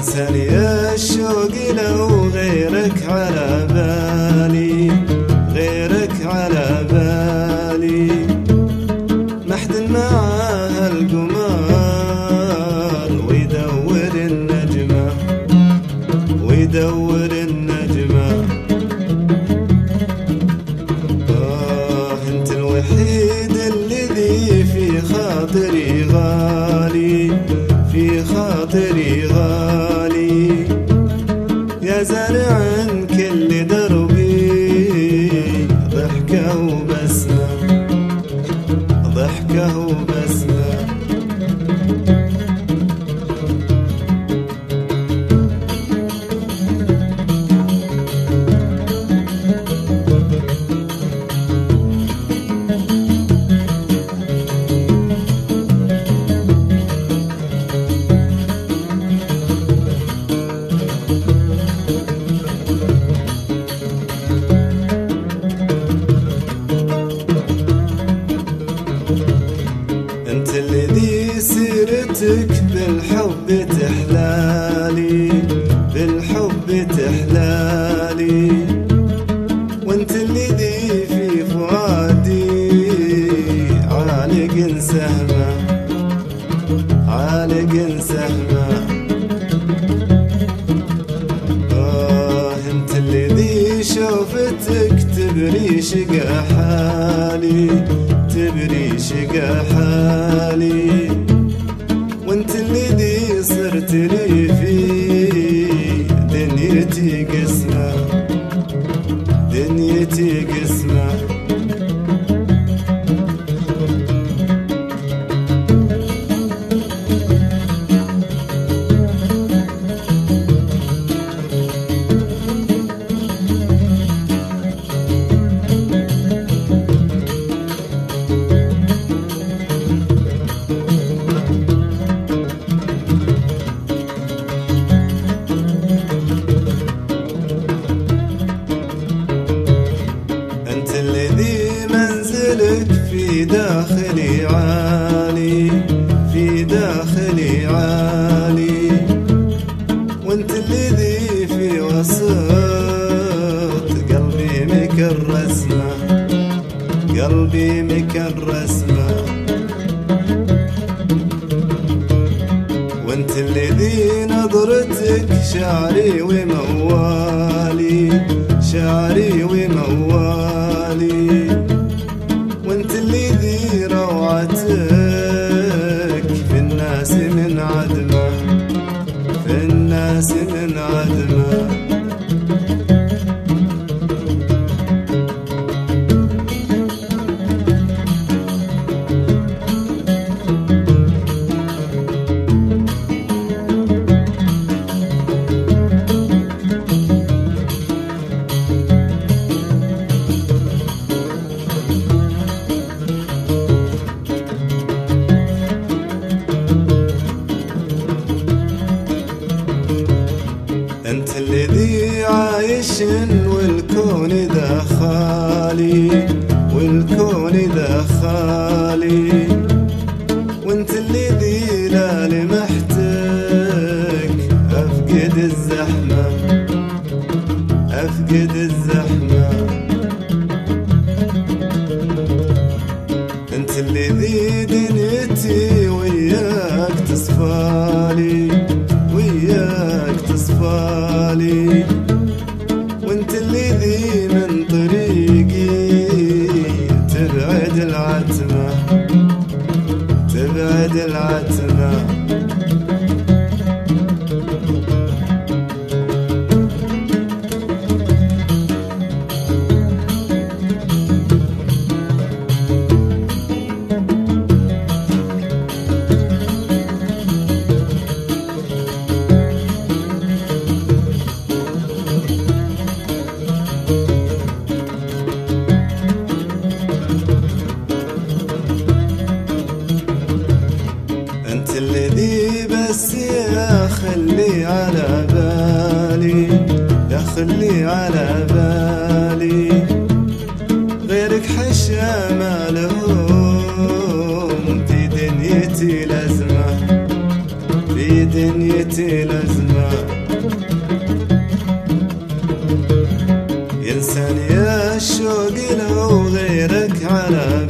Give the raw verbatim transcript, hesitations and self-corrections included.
انساني الشوق لو غيرك على بالي، غيرك على بالي. محد معاه القمر ويدور النجمة، ويدور النجمة. آه انت الوحيد الذي في خاطري غالي، في خاطري غالي. يا زارعا كل دربي ضحكة وبسمة، ضحكة وبسمة. انت الذي سيرتك بالحب تحلالي، بالحب تحلالي. وانت الذي في فؤادي عالق سهمة، عالق سهمة. آه انت الذي شوفتك تبري شقا حالي، تبري شقا حالي. وانت الذي صرت لي في دنيتي قسمة، دنيتي قسمة. في داخلي عالي، في داخلي عالي. وانت الذي في وسط قلبي مكرسمة، قلبي مكرسمة. وانت الذي نظرتك شعري وموالي، شعري وموالي. وانت الذي روعتك في الناس من عدمة، في الناس من عدمة. انت الذي عايش والكون ذا خالي، والكون ذا خالي. وانت الذي لا لمحتك افقد الزحمة، افقد الزحمة. انت الذي دنيتي وياك تصفالي، وياك تصفالي. وانت الذي من طريقي تبعد العتمة، تبعد العتمة. انت الذي بس يا خلي على بالي، يا خلي على بالي. غيرك حشا ما لهم في دنيتي لازمة، في دنيتي دنيتي لازمة ينساني الشوق لو غيرك على